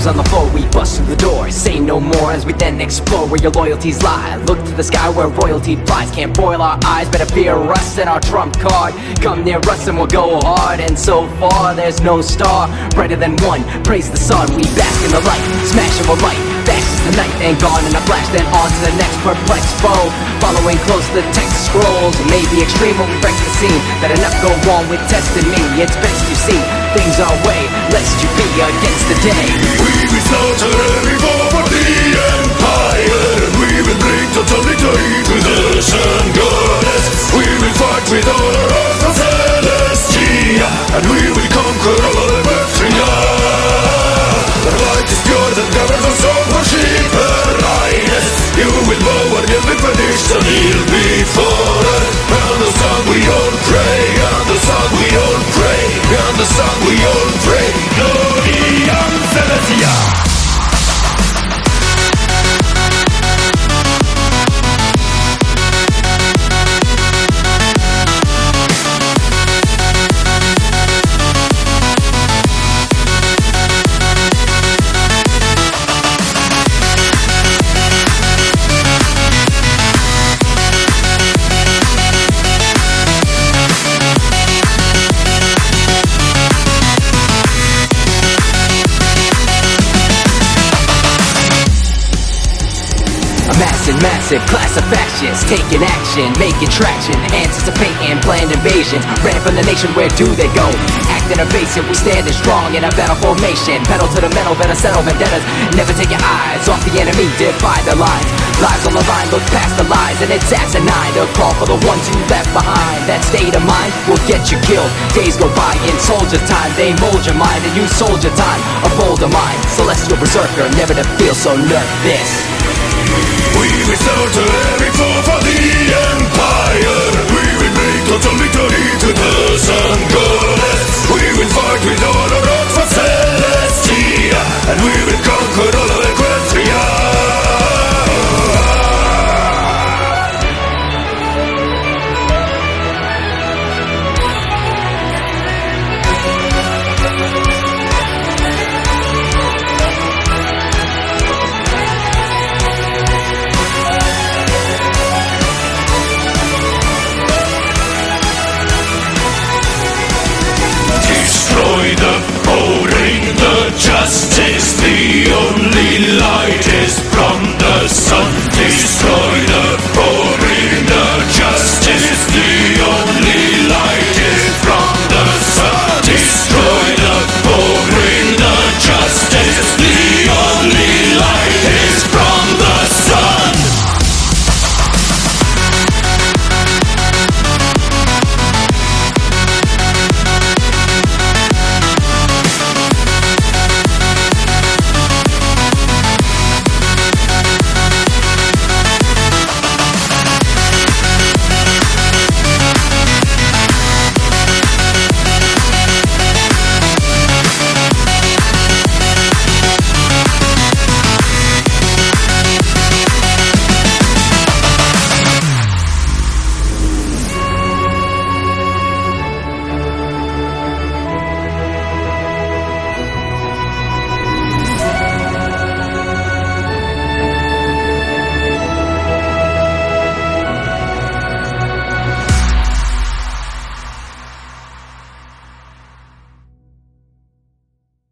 Shackles on the floor, we bust through the door. Say no more as we then explore where your loyalties lie. Look to the sky where royalty flies. Can't boil our eyes, better fear us and our trump card. Come near us and we'll go hard. And so far there's no star brighter than one. Praise the sun, we bask in the light. Smash it with light, fast as the night. And gone in a flash, then on to the next perplexed foe. Following close the text scrolls. It may be extreme when we break the scene. That enough go on with testing me. It's best you see things our way, lest you be against the day. We will slaughter every form of the empire, and we will bring total victory to the sun goddess. We will fight with all our hearts for Celestia, and we will conquer all of Earthria. The light is pure that governs us all, worship her highness. You will bow and give the prediction he'll be for us. And the sun we all pray, and the sun we all pray, and the sun we all pray. Glory and Celestia. Massive class of fascists taking action, making traction, anticipating planned invasions. Ran from the nation, where do they go? Acting evasive, we standing strong in a battle formation. Pedal to the metal, better settle vendettas. Never take your eyes off the enemy, divide the lines. Lives on the line, look past the lies, and it's asinine to call for the ones you left behind. That state of mind will get you killed. Days go by in soldier time, they mold your mind and you soldier time. A bolder mind, celestial berserker, never to feel so nervous. We will slaughter every foe for the empire. We will bring total victory to the sun goddess. We will fight with all our